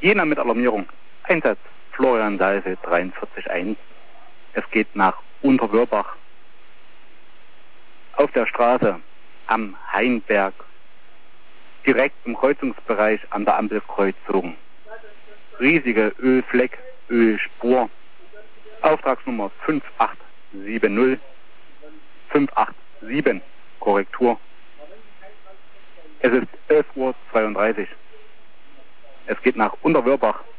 Jena mit Alarmierung. Einsatz Florian Salve 43.1. Es geht nach Unterwörbach. Auf der Straße am Hainberg. Direkt im Kreuzungsbereich an der Ampelkreuzung. Riesige Ölfleck, Ölspur. Auftragsnummer 5870. 587. Korrektur. Es ist 11:32 Uhr. Es geht nach Unterwörbach.